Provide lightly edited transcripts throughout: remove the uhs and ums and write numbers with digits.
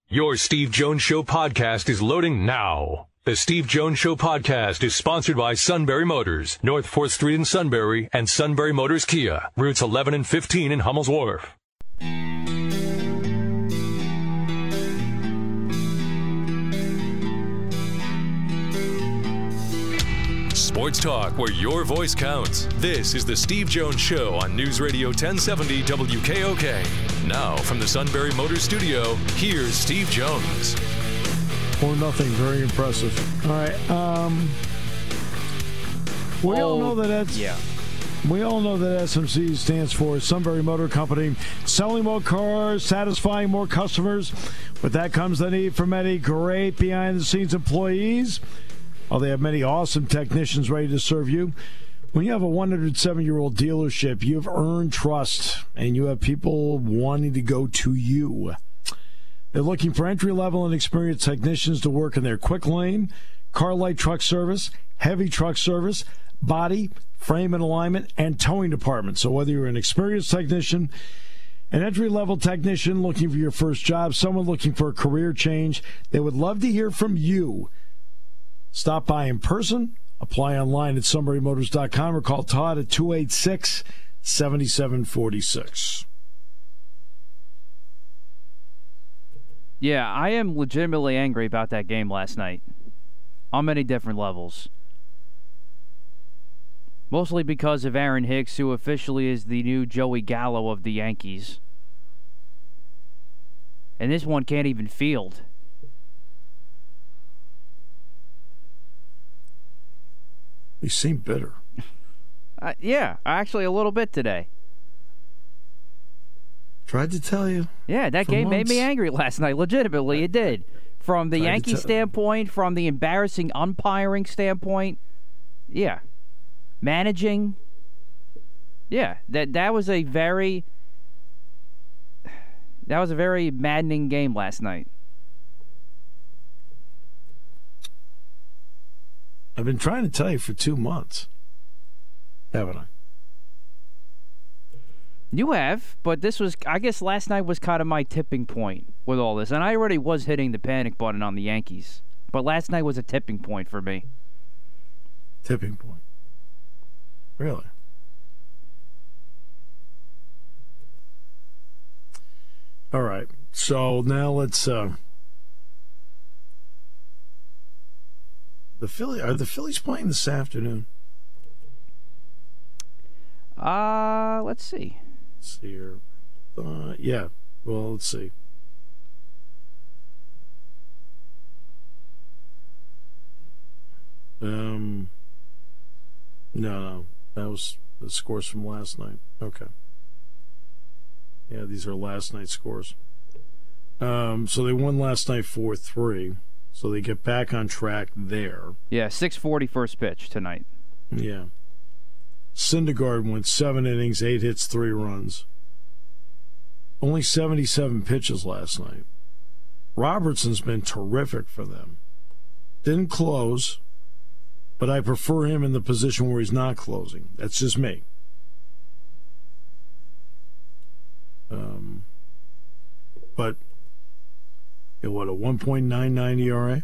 Your Steve Jones Show podcast is loading now. The Steve Jones Show podcast is sponsored by Sunbury Motors, North 4th Street in Sunbury, and Sunbury Motors Kia, routes 11 and 15 in Hummel's Wharf. Sports talk where your voice counts. This is the Steve Jones Show on News Radio 1070 WKOK. Now from the Sunbury Motors Studio, here's Steve Jones. 4-0, very impressive. All right, we all know that SMC stands for Sunbury Motor Company, selling more cars, satisfying more customers. With that comes the need for many great behind-the-scenes employees. Well, they have many awesome technicians ready to serve you. When you have a 107-year-old dealership, you have earned trust, and you have people wanting to go to you. They're looking for entry-level and experienced technicians to work in their quick lane, car light truck service, heavy truck service, body, frame and alignment, and towing department. So whether you're an experienced technician, an entry-level technician looking for your first job, someone looking for a career change, they would love to hear from you. Stop by in person, apply online at sunburymotors.com, or call Todd at 286-7746. Yeah, I am legitimately angry about that game last night on many different levels. Mostly because of Aaron Hicks, who officially is the new Joey Gallo of the Yankees. And this one can't even field. You seem bitter. Yeah, actually a little bit today. Tried to tell you. Yeah, that game made me angry last night. Legitimately, it did. From the Yankee standpoint, from the embarrassing umpiring standpoint, yeah. Managing, yeah. That was a very maddening game last night. I've been trying to tell you for 2 months, haven't I? You have, but this was, I guess last night was kind of my tipping point with all this. And I already was hitting the panic button on the Yankees. But last night was a tipping point for me. Tipping point? Really? All right. So now let's... Are the Phillies playing this afternoon? Let's see. Let's see here. Yeah. Well, let's see. No. That was the scores from last night. Okay. Yeah, these are last night's scores. So they won last night 4-3. So they get back on track there. Yeah, 6:40 first pitch tonight. Yeah. Syndergaard went 7 innings, 8 hits, 3 runs. Only 77 pitches last night. Robertson's been terrific for them. Didn't close, but I prefer him in the position where he's not closing. That's just me. But what, a 1.99 ERA?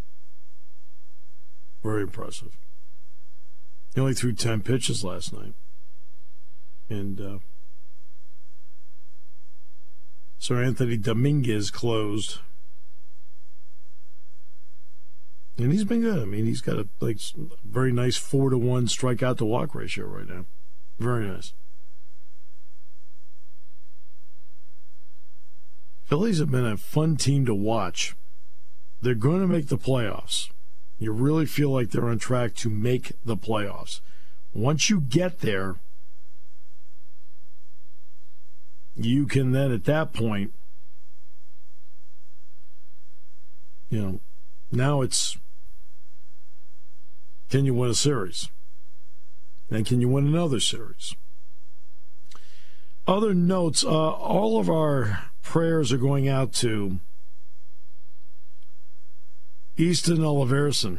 Very impressive. He only threw 10 pitches last night. And Sir Anthony Dominguez closed. And he's been good. I mean, he's got a very nice 4-to-1 strikeout to walk ratio right now. Very nice. Phillies have been a fun team to watch. They're going to make the playoffs. You really feel like they're on track to make the playoffs. Once you get there, you can then at that point, now it's, can you win a series? And can you win another series? Other notes, all of our prayers are going out to Easton Oliverson,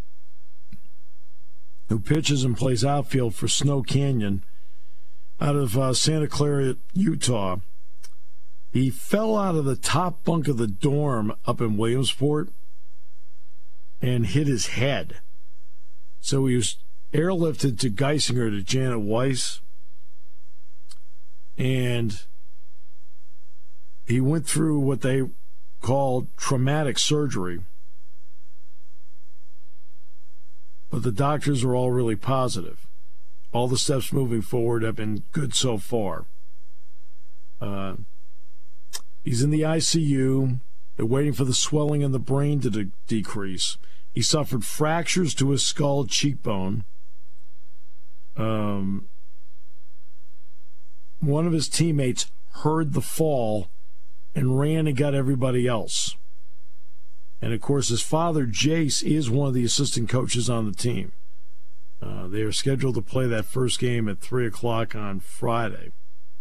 who pitches and plays outfield for Snow Canyon out of Santa Clara, Utah. He fell out of the top bunk of the dorm up in Williamsport and hit his head. So he was airlifted to Geisinger to Janet Weiss. And he went through what they called traumatic surgery. But the doctors are all really positive. All the steps moving forward have been good so far. He's in the ICU. They're waiting for the swelling in the brain to decrease. He suffered fractures to his skull cheekbone. One of his teammates heard the fall and ran and got everybody else. And, of course, his father, Jace, is one of the assistant coaches on the team. They are scheduled to play that first game at 3 o'clock on Friday.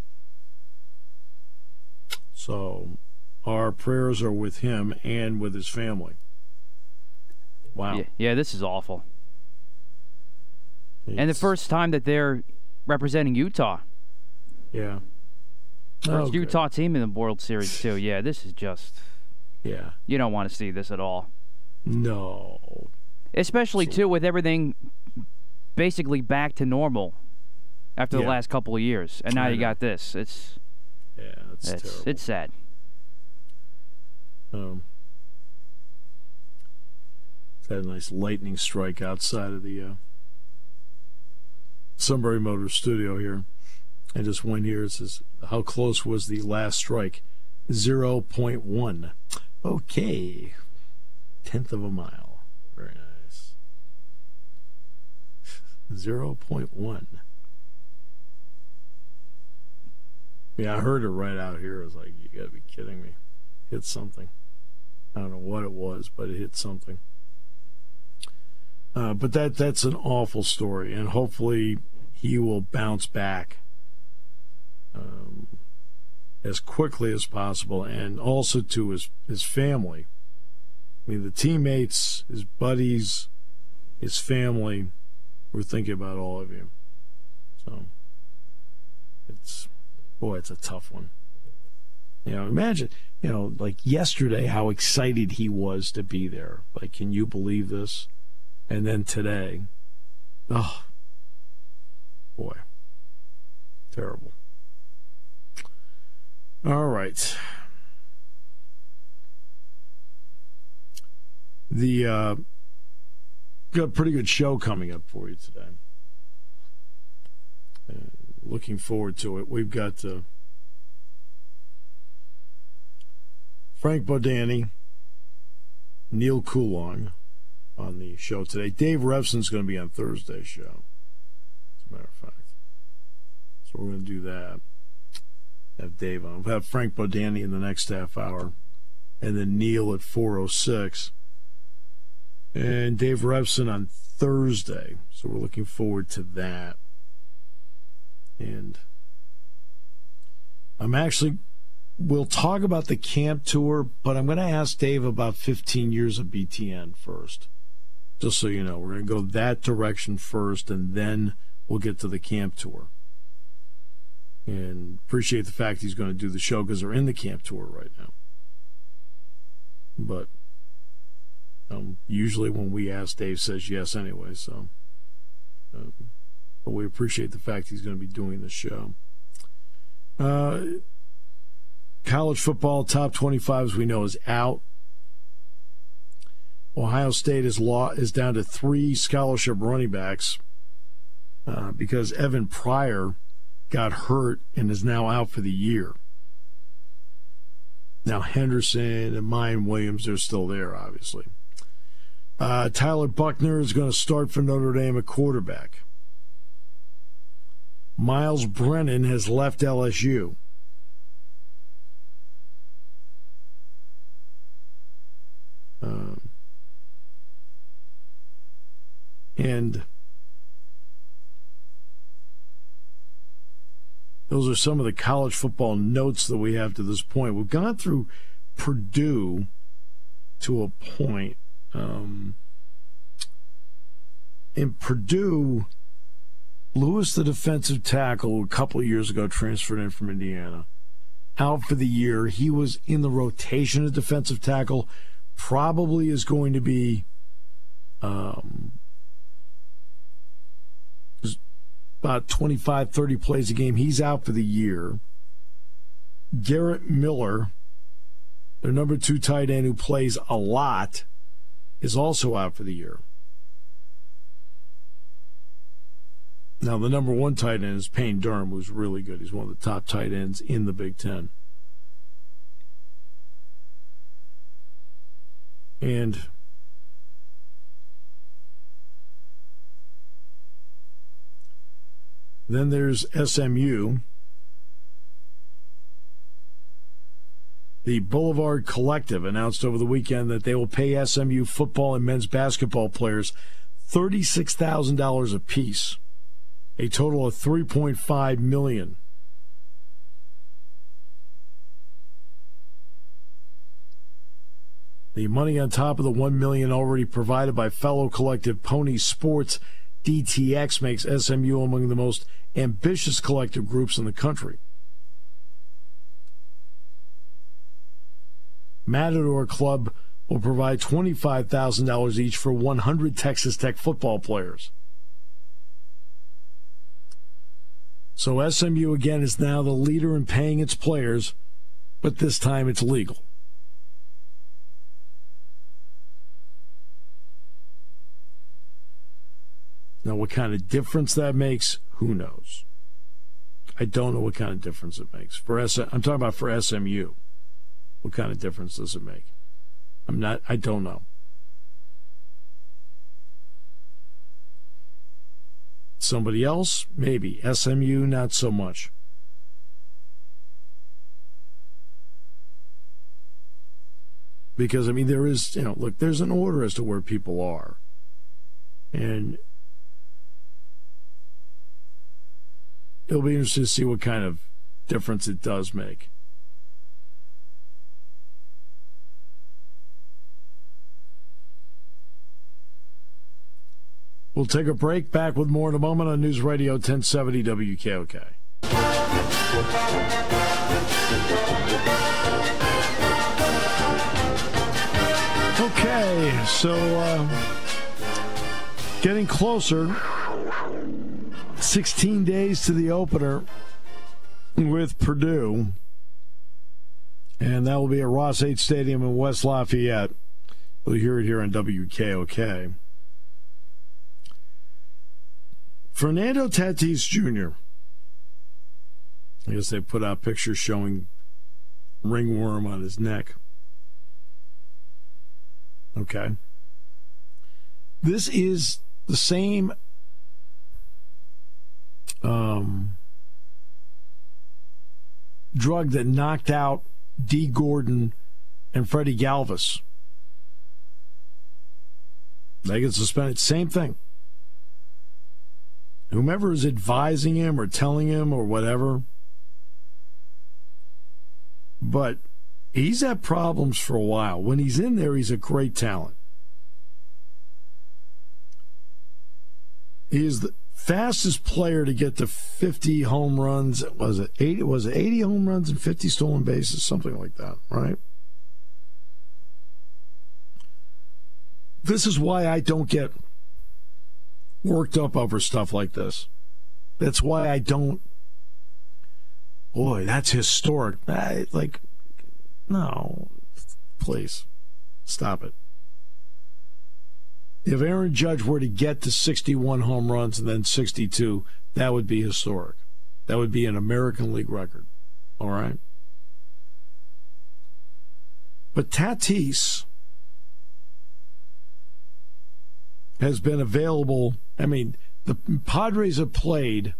So our prayers are with him and with his family. Wow. Yeah, this is awful. And the first time that they're representing Utah. Yeah. First Utah team in the World Series, too. Yeah, this is just... Yeah. You don't want to see this at all. No. Especially, too, with everything basically back to normal after the last couple of years. And now you got this. It's terrible. It's sad. Had a nice lightning strike outside of the Sunbury Motors studio here. I just went here. It says, how close was the last strike? 0.1. Okay. 1/10 of a mile. Very nice. 0.1. Yeah, I heard it right out here. I was like, you got to be kidding me. Hit something. I don't know what it was, but it hit something. But that's an awful story, and hopefully he will bounce back as quickly as possible, and also to his family. I mean, the teammates, his buddies, his family, we're thinking about all of you. So it's a tough one. Imagine, like yesterday, how excited he was to be there. Like, can you believe this? And then today, oh, boy, terrible. All right. Got a pretty good show coming up for you today. Looking forward to it. We've got Frank Bodani, Neil Coulon on the show today. Dave Revson's going to be on Thursday's show, as a matter of fact. So we're going to do that. Have Dave on. We'll have Frank Bodani in the next half hour, and then Neil at 4:06. And Dave Revson on Thursday. So we're looking forward to that. And we'll talk about the camp tour, but I'm going to ask Dave about 15 years of BTN first. Just so you know, we're going to go that direction first, and then we'll get to the camp tour. And appreciate the fact he's going to do the show because they're in the camp tour right now. But usually when we ask, Dave says yes anyway. So, but we appreciate the fact he's going to be doing the show. College football top 25, as we know, is out. Ohio State is down to 3 scholarship running backs because Evan Pryor got hurt and is now out for the year. Now Henderson and Mayan Williams, they're still there, obviously. Tyler Buckner is going to start for Notre Dame at quarterback. Miles Brennan has left LSU. And those are some of the college football notes that we have to this point. We've gone through Purdue to a point. In Purdue, Lewis, the defensive tackle, a couple of years ago transferred in from Indiana. out for the year. He was in the rotation at defensive tackle. Probably is going to be about 25, 30 plays a game. He's out for the year. Garrett Miller, their number 2 tight end who plays a lot, is also out for the year. Now, the number 1 tight end is Payne Durham, who's really good. He's one of the top tight ends in the Big Ten. And then there's SMU. The Boulevard Collective announced over the weekend that they will pay SMU football and men's basketball players $36,000 apiece, a total of $3.5 million. The money on top of the $1 million already provided by fellow collective Pony Sports DTX makes SMU among the most ambitious collective groups in the country. Matador Club will provide $25,000 each for 100 Texas Tech football players. So SMU again is now the leader in paying its players, but this time it's legal. Now, what kind of difference that makes, who knows? I don't know what kind of difference it makes. I'm talking about for SMU. What kind of difference does it make? I don't know. Somebody else, maybe. SMU, not so much. Because, there is, look, there's an order as to where people are. And it'll be interesting to see what kind of difference it does make. We'll take a break. Back with more in a moment on News Radio 1070 WKOK. Okay, so getting closer. 16 days to the opener with Purdue. And that will be at Ross 8 Stadium in West Lafayette. We'll hear it here on WKOK. Fernando Tatis Jr. I guess they put out pictures showing ringworm on his neck. Okay. This is the same drug that knocked out Dee Gordon and Freddie Galvis. They get suspended. Same thing. Whomever is advising him or telling him or whatever. But he's had problems for a while. When he's in there, he's a great talent. He is the fastest player to get to 50 home runs. Was it 80 home runs and 50 stolen bases? Something like that, right? This is why I don't get worked up over stuff like this. That's why I don't. Boy, that's historic. No, please stop it. If Aaron Judge were to get to 61 home runs and then 62, that would be historic. That would be an American League record. All right? But Tatis has been available. The Padres have played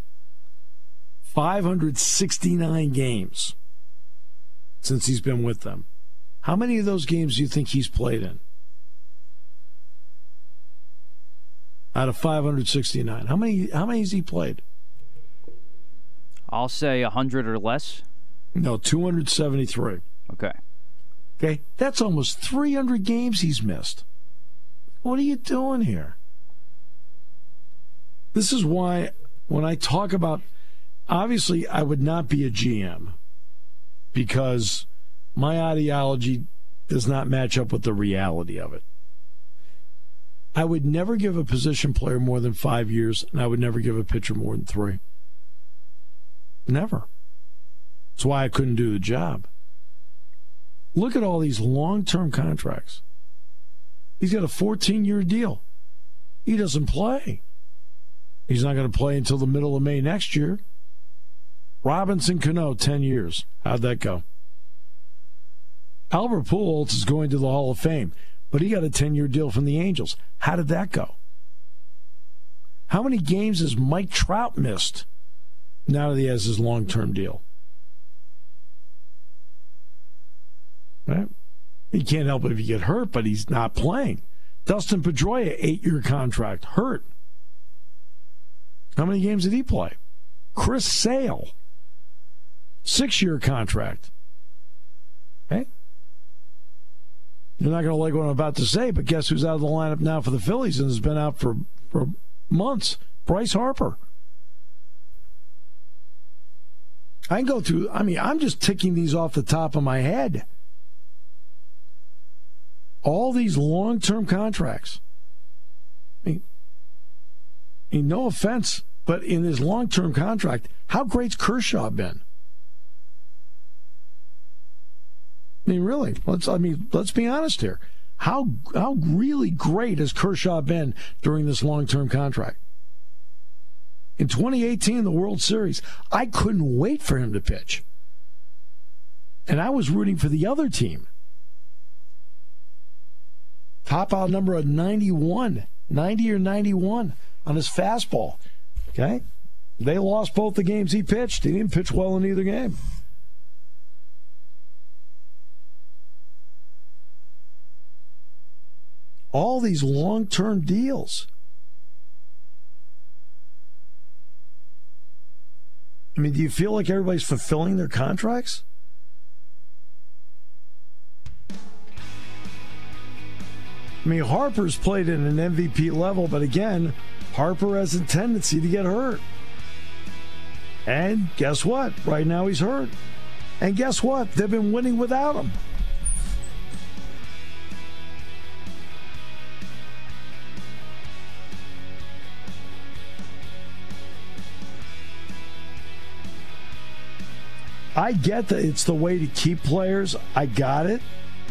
569 games since he's been with them. How many of those games do you think he's played in? Out of 569. How many has he played? I'll say 100 or less. No, 273. Okay, that's almost 300 games he's missed. What are you doing here? This is why when I talk about, obviously I would not be a GM because my ideology does not match up with the reality of it. I would never give a position player more than 5 years, and I would never give a pitcher more than 3. Never. That's why I couldn't do the job. Look at all these long-term contracts. He's got a 14-year deal. He doesn't play. He's not going to play until the middle of May next year. Robinson Cano, 10 years. How'd that go? Albert Pujols is going to the Hall of Fame, but he got a 10-year deal from the Angels. How did that go? How many games has Mike Trout missed now that he has his long-term deal? Right? He can't help it if he get hurt, but he's not playing. Dustin Pedroia, 8-year contract, hurt. How many games did he play? Chris Sale, 6-year contract. Okay? You're not going to like what I'm about to say, but guess who's out of the lineup now for the Phillies and has been out for months? Bryce Harper. I can go through, I'm just ticking these off the top of my head. All these long-term contracts. I mean, no offense, but in his long-term contract, how great's Kershaw been? I mean, really, let's be honest here. How really great has Kershaw been during this long-term contract? In 2018, the World Series, I couldn't wait for him to pitch. And I was rooting for the other team. Top out number of 91, 90 or 91 on his fastball. Okay? They lost both the games he pitched. He didn't pitch well in either game. All these long-term deals. I mean, do you feel like everybody's fulfilling their contracts? I mean, Harper's played at an MVP level, but again, Harper has a tendency to get hurt. And guess what? Right now he's hurt. And guess what? They've been winning without him. I get that it's the way to keep players. I got it.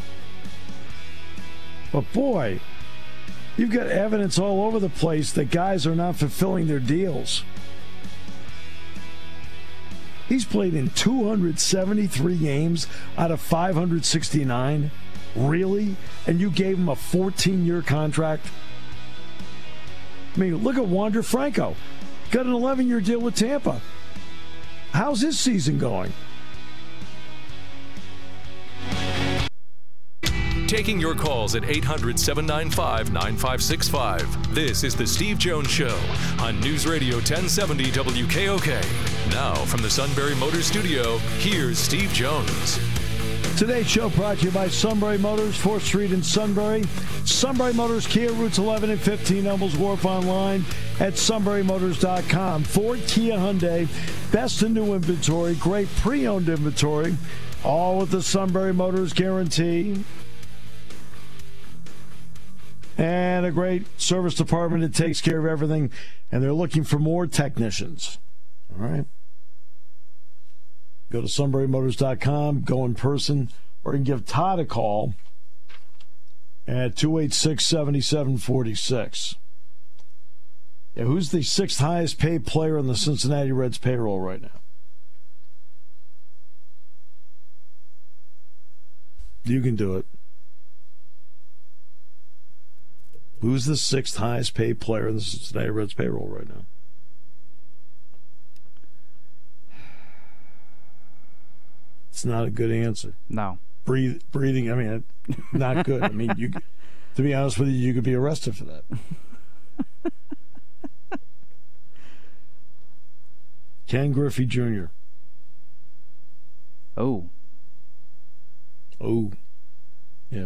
But boy, you've got evidence all over the place that guys are not fulfilling their deals. He's played in 273 games out of 569. Really? And you gave him a 14-year contract? I mean, look at Wander Franco. Got an 11-year deal with Tampa. How's his season going? Taking your calls at 800-795-9565. This is The Steve Jones Show on News Radio 1070 WKOK. Now, from the Sunbury Motors Studio, here's Steve Jones. Today's show brought to you by Sunbury Motors, 4th Street in Sunbury. Sunbury Motors, Kia, routes 11 and 15, Elmels Wharf, online at sunburymotors.com. Ford, Kia, Hyundai, best in new inventory, great pre-owned inventory, all with the Sunbury Motors guarantee. And a great service department that takes care of everything. And they're looking for more technicians. All right. Go to sunburymotors.com, go in person, or you can give Todd a call at 286-7746. Yeah, who's the sixth highest paid player on the Cincinnati Reds payroll right now? You can do it. Who's the sixth highest paid player in the Cincinnati Reds payroll right now? It's not a good answer. No. Breathing, I mean, not good. I mean, you, to be honest with you, you could be arrested for that. Ken Griffey Jr. Oh. Yeah.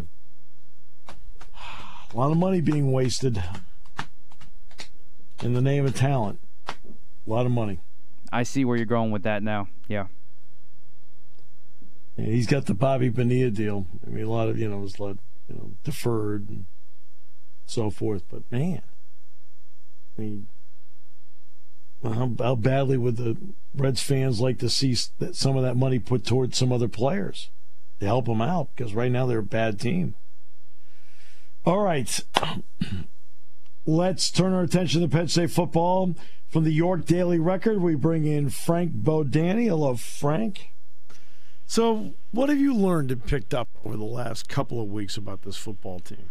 A lot of money being wasted in the name of talent. A lot of money. I see where you're going with that now. Yeah. And he's got the Bobby Bonilla deal. I mean, a lot of, was deferred and so forth. But, man, I mean, how badly would the Reds fans like to see some of that money put towards some other players to help them out? Because right now they're a bad team. All right. Let's turn our attention to Penn State football. From the York Daily Record, we bring in Frank Bodani. Hello, Frank. So, what have you learned and picked up over the last couple of weeks about this football team?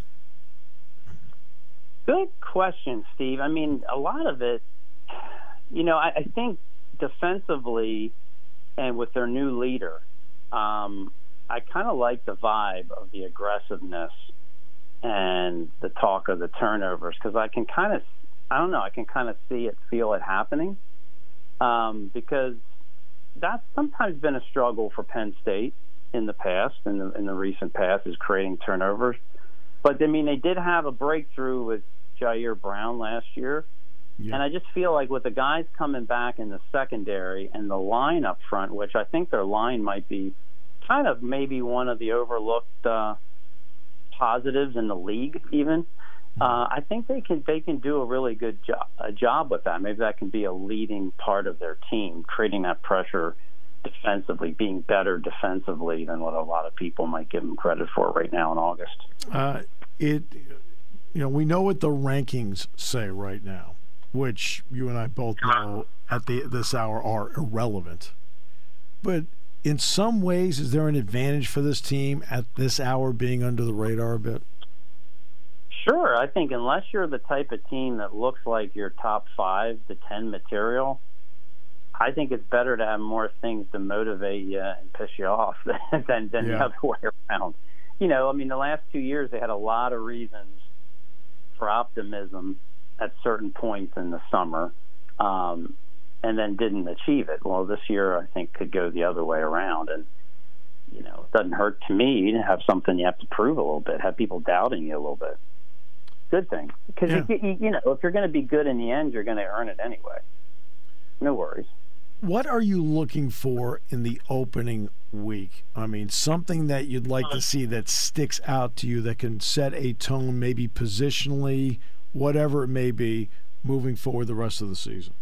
Good question, Steve. I mean, a lot of it, I think defensively and with their new leader, I kind of like the vibe of the aggressiveness and the talk of the turnovers, because I can kind of see it, feel it happening, because that's sometimes been a struggle for Penn State in the past, in the recent past, is creating turnovers. But, I mean, they did have a breakthrough with Jair Brown last year, and I just feel like with the guys coming back in the secondary and the line up front, which I think their line might be kind of maybe one of the overlooked positives in the league even, I think they can do a really good job with that. Maybe that can be a leading part of their team, creating that pressure defensively, being better defensively than what a lot of people might give them credit for right now in August. We know what the rankings say right now, which you and I both know at this hour are irrelevant. But in some ways, is there an advantage for this team at this hour being under the radar a bit? Sure. I think unless you're the type of team that looks like your top 5 to 10 material, I think it's better to have more things to motivate you and piss you off than the other way around. The last 2 years they had a lot of reasons for optimism at certain points in the summer, and then didn't achieve it. Well, this year I think could go the other way around, and it doesn't hurt to me to have something you have to prove a little bit, have people doubting you a little bit. Good thing, because if you're going to be good in the end, you're going to earn it anyway. No worries. What are you looking for in the opening week? I mean, something that you'd like to see that sticks out to you that can set a tone, maybe positionally, whatever it may be, moving forward the rest of the season.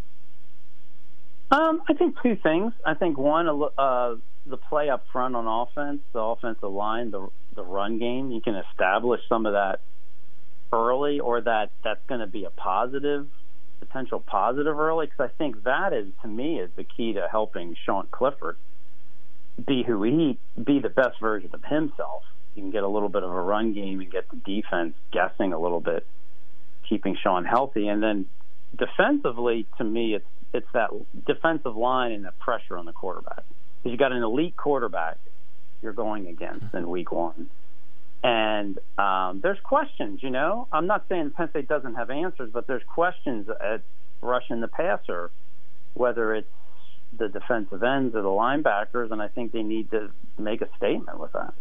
I think 2 things. I think one, the play up front on offense, the offensive line, the run game. You can establish some of that early, or that's going to be a potential positive early, because I think that is, to me, is the key to helping Sean Clifford be the best version of himself. You can get a little bit of a run game and get the defense guessing a little bit, keeping Sean healthy. And then defensively, to me, it's that defensive line and the pressure on the quarterback. Because you got an elite quarterback you're going against in week 1. And there's questions, I'm not saying Penn State doesn't have answers, but there's questions at rushing the passer, whether it's the defensive ends or the linebackers, and I think they need to make a statement with that.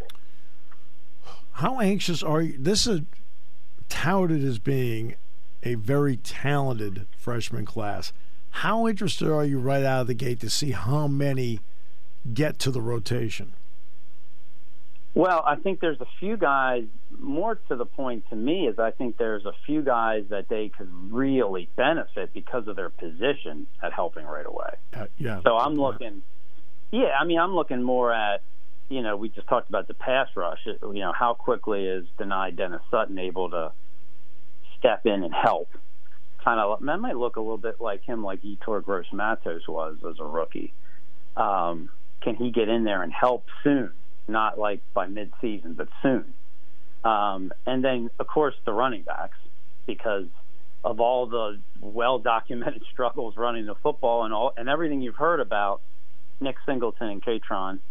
How anxious are you? This is touted as being a very talented freshman class. How interested are you right out of the gate to see how many get to the rotation? Well, I think there's a few guys, more to the point to me is I think there's a few guys that they could really benefit because of their position at helping right away. So I'm looking, I'm looking more at, we just talked about the pass rush. How quickly is Dennis Sutton able to step in and help? That might look a little bit like him, like Yetur Gross-Matos was as a rookie. Can he get in there and help soon? Not like by mid-season, but soon. And then, of course, the running backs, because of all the well-documented struggles running the football and everything you've heard about Nick Singleton and Katron,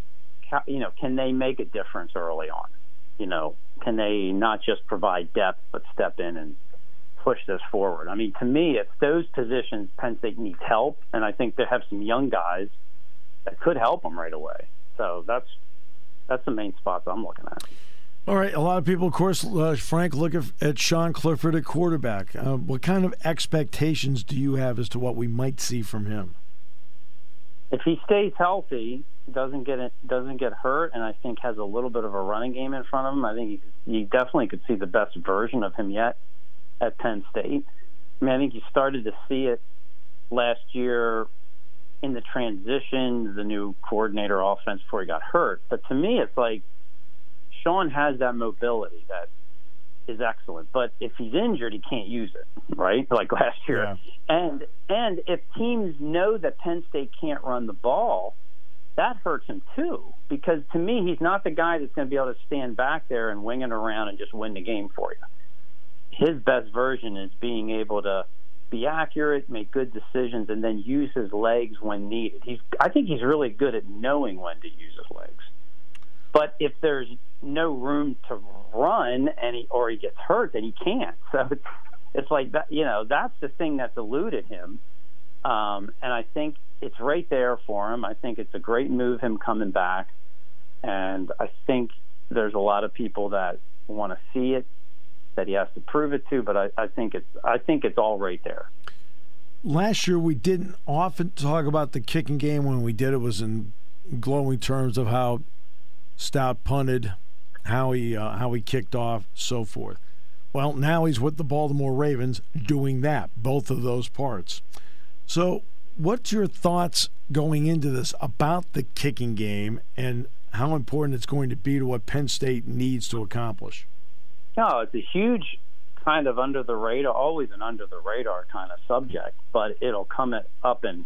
can they make a difference early on? Can they not just provide depth but step in and push this forward? I mean, to me, it's those positions Penn State needs help, and I think they have some young guys that could help them right away. So that's the main spots I'm looking at. All right. A lot of people, of course, Frank, look at Sean Clifford at quarterback. What kind of expectations do you have as to what we might see from him? If he stays healthy doesn't get hurt, and I think has a little bit of a running game in front of him, I think you definitely could see the best version of him yet at Penn State. I mean, I think you started to see it last year in the transition, the new coordinator offense before he got hurt. But to me, it's like Sean has that mobility that is excellent. But if he's injured, he can't use it, right? Like last year. Yeah. And if teams know that Penn State can't run the ball, that hurts him too. Because to me, he's not the guy that's going to be able to stand back there and wing it around and just win the game for you. His best version is being able to be accurate, make good decisions, and then use his legs when needed. I think he's really good at knowing when to use his legs. But if there's no room to run or he gets hurt, then he can't. So it's like that. That's the thing that's eluded him. And I think it's right there for him. I think it's a great move, him coming back. And I think there's a lot of people that want to see it, that he has to prove it to, but I think it's all right there. Last year we didn't often talk about the kicking game. When we did, it was in glowing terms of how Stout punted, how he kicked off, so forth. Well, now he's with the Baltimore Ravens doing that, both of those parts. So what's your thoughts going into this about the kicking game and how important it's going to be to what Penn State needs to accomplish? No, it's a huge kind of under the radar, always an under the radar kind of subject, but it'll come up and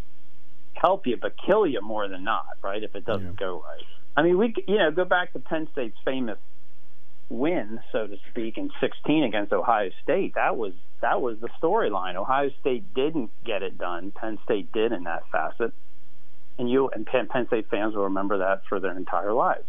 help you, but kill you more than not, right? If it doesn't go right. I mean, we go back to Penn State's famous win, so to speak, in 2016 against Ohio State. That was the storyline. Ohio State didn't get it done. Penn State did in that facet, and Penn State fans will remember that for their entire lives.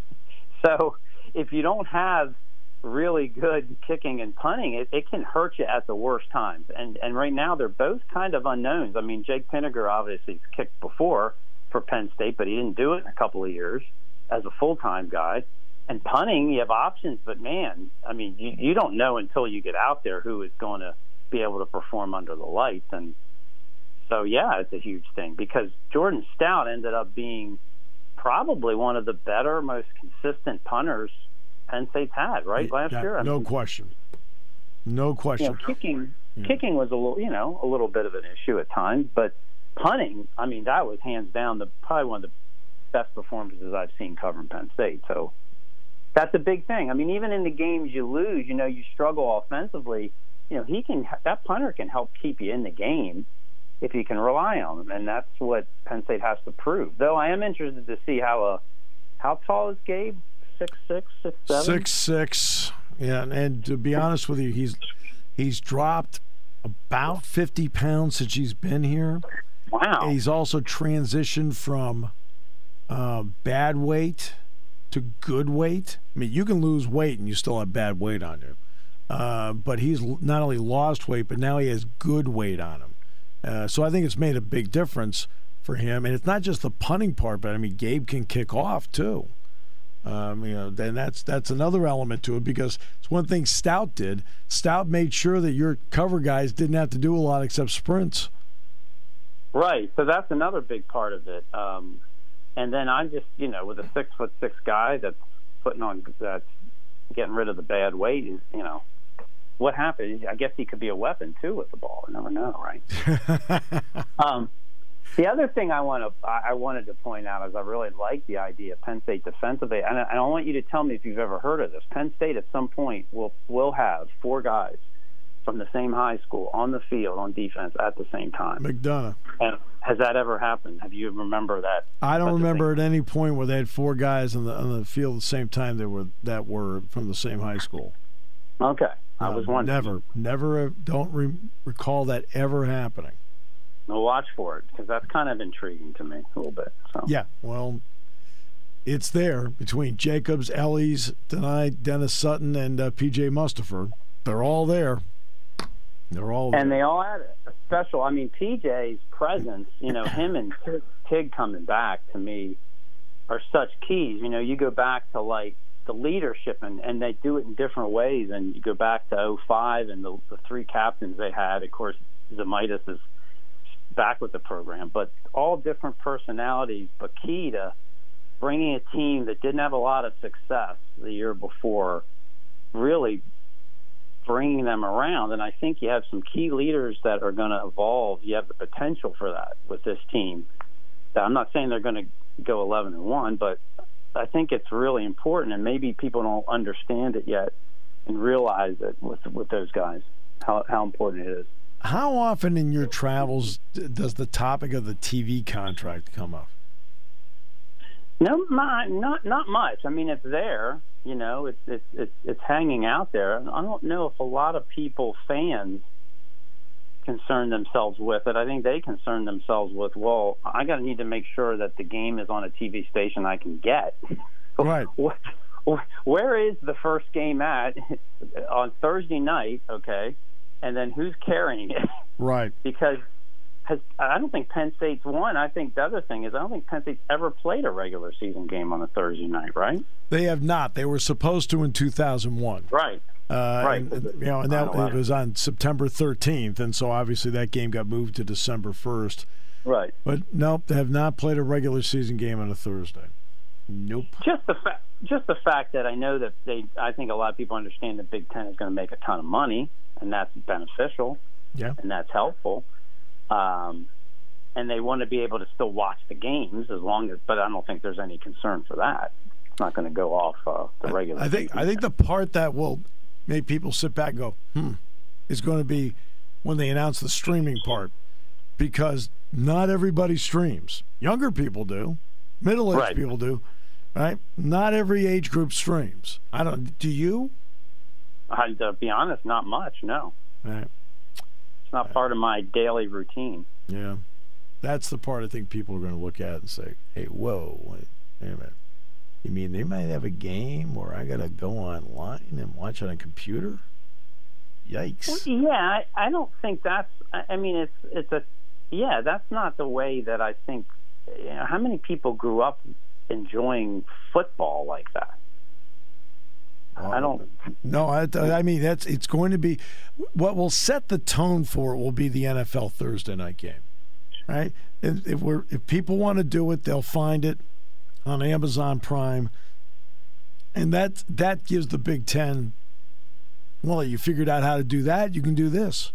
So if you don't have really good kicking and punting, it can hurt you at the worst times. And right now they're both kind of unknowns. I mean, Jake Pinniger obviously kicked before for Penn State, but he didn't do it in a couple of years as a full-time guy. And punting, you have options, but man, I mean, you don't know until you get out there who is going to be able to perform under the lights. And so, yeah, it's a huge thing because Jordan Stout ended up being probably one of the better, most consistent punters Penn State's had, right, last year? No question. Kicking was a little bit of an issue at times, but punting, I mean, that was hands down probably one of the best performances I've seen covering Penn State. So that's a big thing. I mean, even in the games you lose, you struggle offensively. That punter can help keep you in the game if you can rely on him, and that's what Penn State has to prove. Though I am interested to see how tall is Gabe? 6'6", 6'7"? 6'6". Yeah, and to be honest with you, he's dropped about 50 pounds since he's been here. Wow. He's also transitioned from bad weight to good weight. I mean, you can lose weight and you still have bad weight on you. But he's not only lost weight, but now he has good weight on him. So I think it's made a big difference for him. And it's not just the punting part, but I mean, Gabe can kick off too. Then that's another element to it because it's one thing Stout did. Stout made sure that your cover guys didn't have to do a lot except sprints. Right. So that's another big part of it. And then I'm just, with a 6'6" guy that's getting rid of the bad weight, what happened? I guess he could be a weapon too with the ball. You never know, right? The other thing I wanted to point out is I really like the idea of Penn State defensively, and I want you to tell me if you've ever heard of this. Penn State at some point will have 4 guys from the same high school on the field on defense at the same time. McDonough. And has that ever happened? Have you remember that? I don't remember at any point where they had 4 guys on the field at the same time that were from the same high school. Okay, I was wondering. Never. Don't recall that ever happening. We'll watch for it because that's kind of intriguing to me a little bit. So. Yeah, well, it's there between Jacobs, Ellies, Dennis Sutton, and P.J. Mustipher. They're all there. And they all had a special. I mean, PJ's presence, him and Tig coming back to me are such keys. You go back to like the leadership, and they do it in different ways. And you go back to 2005 and the 3 captains they had. Of course, Zemaitis is back with the program, but all different personalities, but key to bringing a team that didn't have a lot of success the year before, really bringing them around. And I think you have some key leaders that are going to evolve. You have the potential for that with this team. I'm not saying they're going to go 11-1, but I think it's really important, and maybe people don't understand it yet and realize it with those guys, how important it is. How often in your travels does the topic of the TV contract come up? No, not much. I mean, it's there. You know, it's hanging out there. I don't know if a lot of people, fans, concern themselves with it. I think they concern themselves with, well, I got to need to make sure that the game is on a TV station I can get. Right. Where is the first game at on Thursday night? Okay, and then who's carrying it? Right. Because I don't think Penn State's won. I think the other thing is I don't think Penn State's ever played a regular season game on a Thursday night, right? They have not. They were supposed to in 2001. Right. Right. And that it was on September 13th, and so obviously that game got moved to December 1st. Right. But nope, they have not played a regular season game on a Thursday. Nope. Just the fact that I know that I think a lot of people understand the Big Ten is going to make a ton of money, and that's beneficial. Yeah. And that's helpful. And they want to be able to still watch the games but I don't think there's any concern for that. It's not going to go off the regular. I think the part that will make people sit back and go, is going to be when they announce the streaming part, because not everybody streams. Younger people do, middle-aged people do, right? Not every age group streams. Do you? To be honest, not much. No. Right. It's not part of my daily routine. Yeah. That's the part I think people are going to look at and say, hey, whoa, wait a minute. You mean they might have a game where I got to go online and watch on a computer? Yikes. Well, yeah, I don't think that's – I mean, that's not the way that I think – how many people grew up enjoying football like that? I don't. No, I mean it's going to be what will set the tone for it will be the NFL Thursday night game, right? If people want to do it, they'll find it on Amazon Prime, and that gives the Big Ten. Well, you figured out how to do that. You can do this.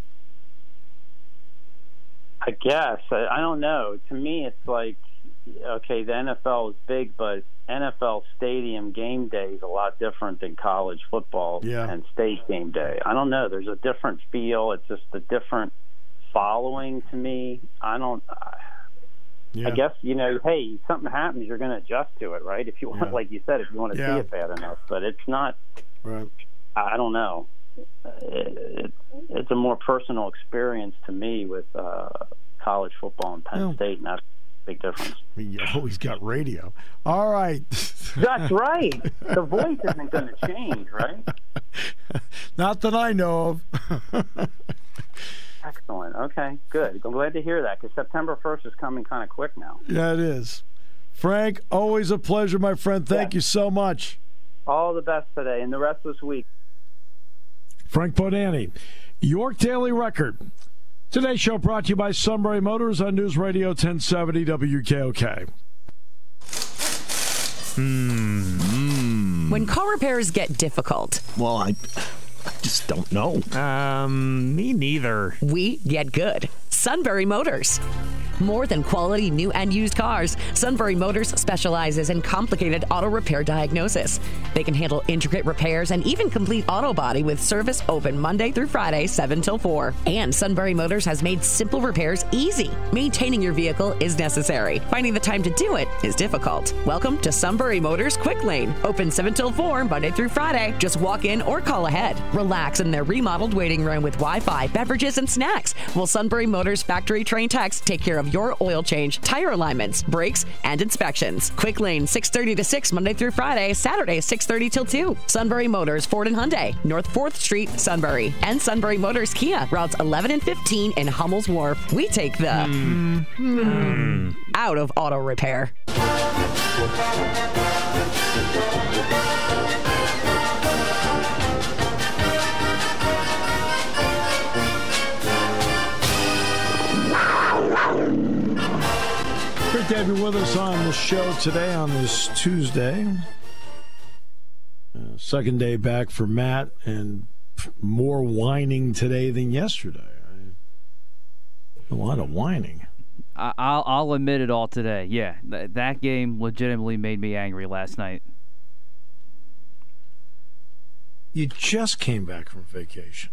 I guess I don't know. To me, it's like, okay, the NFL is big, but NFL stadium game day is a lot different than college football and state game day. I don't know. There's a different feel. It's just a different following to me. I guess, hey, something happens, you're going to adjust to it, right? If you want, like you said, if you want to see it bad enough. But it's not, right. I don't know. It's a more personal experience to me with college football in Penn State, and that's big difference. You always got radio. All right. That's right. The voice isn't going to change, right? Not that I know of. Excellent. Okay, good. I'm glad to hear that, because September 1st is coming kind of quick now. Yeah, it is. Frank, always a pleasure, my friend. Thank you so much. All the best today and the rest of this week. Frank Bodani, York Daily Record. Today's show brought to you by Sunbury Motors on News Radio 1070 WKOK. When car repairs get difficult. Well, I just don't know. Me neither. We get good. Sunbury Motors. More than quality new and used cars, Sunbury Motors specializes in complicated auto repair diagnosis. They can handle intricate repairs and even complete auto body with service open Monday through Friday, 7 till 4. And Sunbury Motors has made simple repairs easy. Maintaining your vehicle is necessary. Finding the time to do it is difficult. Welcome to Sunbury Motors Quick Lane. Open 7 till 4, Monday through Friday. Just walk in or call ahead. Relax in their remodeled waiting room with Wi-Fi, beverages, and snacks, while Sunbury Motors factory trained techs take care of your oil change, tire alignments, brakes, and inspections. Quick Lane, 6:30 to 6, Monday through Friday, Saturday, 6:30 till 2. Sunbury Motors, Ford and Hyundai, North 4th Street, Sunbury. And Sunbury Motors Kia, routes 11 and 15 in Hummel's Wharf. We take the out of auto repair. have you with us on the show today on this Tuesday. Second day back for Matt, and more whining today than yesterday. A lot of whining. I'll admit it all today. Yeah, that game legitimately made me angry last night. You just came back from vacation.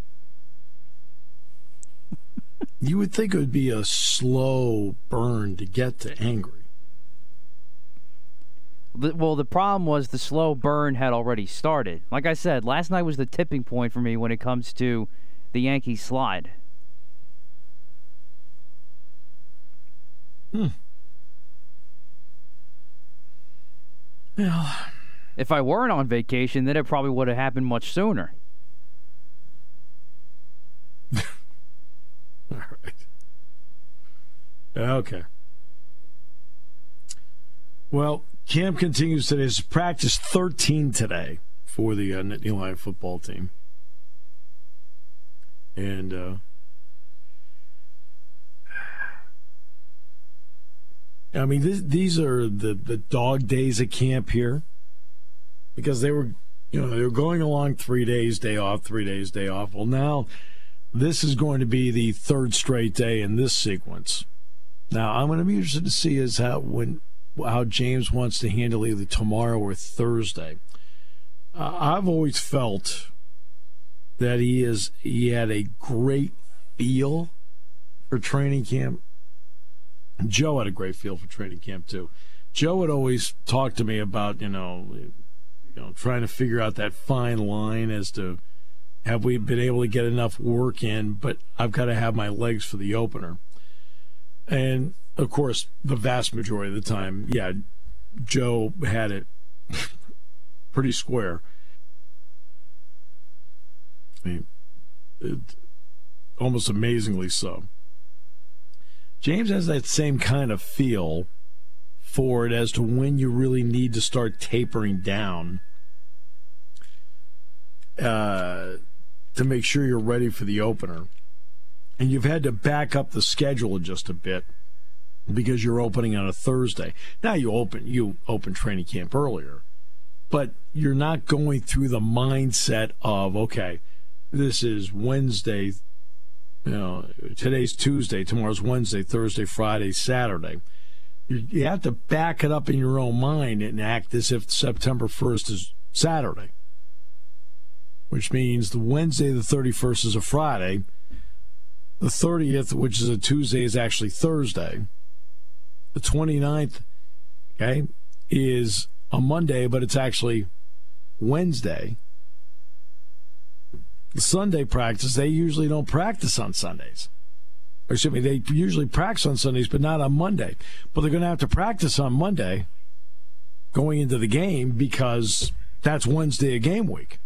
You would think it would be a slow burn to get to angry. Well, the problem was the slow burn had already started. Like I said, last night was the tipping point for me when it comes to the Yankees slide. Well, if I weren't on vacation, then it probably would have happened much sooner. All right. Okay. Well, camp continues today. It's practice 13 today for the Nittany Lion football team. And I mean, these are the dog days of camp here, because they were going along 3 days, day off, 3 days, day off. Well, now this is going to be the third straight day in this sequence. Now, I'm going to be interested to see how James wants to handle either tomorrow or Thursday. I've always felt that he had a great feel for training camp. Joe had a great feel for training camp too. Joe would always talk to me about trying to figure out that fine line as to, have we been able to get enough work in, but I've got to have my legs for the opener. And of course, the vast majority of the time, yeah, Joe had it pretty square. I mean, almost amazingly so. James has that same kind of feel for it as to when you really need to start tapering down to make sure you're ready for the opener. And you've had to back up the schedule just a bit because you're opening on a Thursday. Now you open training camp earlier, but you're not going through the mindset of, okay, this is Wednesday, today's Tuesday, tomorrow's Wednesday, Thursday, Friday, Saturday. You have to back it up in your own mind and act as if September 1st is Saturday, which means the Wednesday, the 31st, is a Friday. The 30th, which is a Tuesday, is actually Thursday. The 29th, okay, is a Monday, but it's actually Wednesday. The Sunday practice, they usually don't practice on Sundays. Or excuse me, they usually practice on Sundays, but not on Monday. But they're going to have to practice on Monday going into the game because that's Wednesday of game week.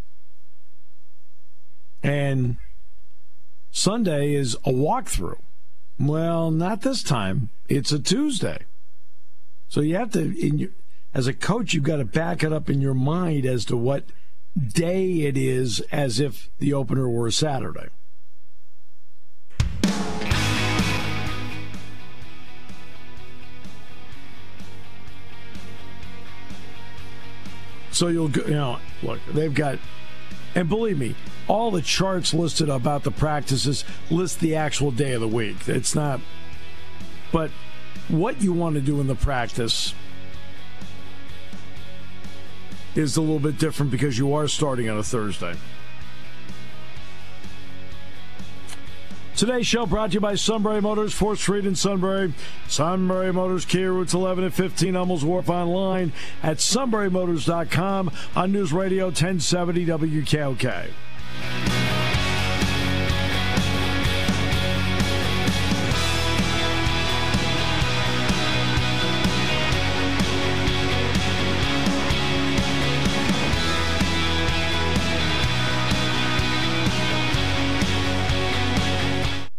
And Sunday is a walkthrough. Well, not this time. It's a Tuesday. So you have to, as a coach, you've got to back it up in your mind as to what day it is, as if the opener were a Saturday. So you'll go, look, they've got, and believe me, all the charts listed about the practices list the actual day of the week. It's not, but what you want to do in the practice is a little bit different because you are starting on a Thursday. Today's show brought to you by Sunbury Motors, 4th Street in Sunbury. Sunbury Motors, Kia, routes 11 and 15, Hummels Wharf, online at sunburymotors.com on News Radio 1070 WKOK.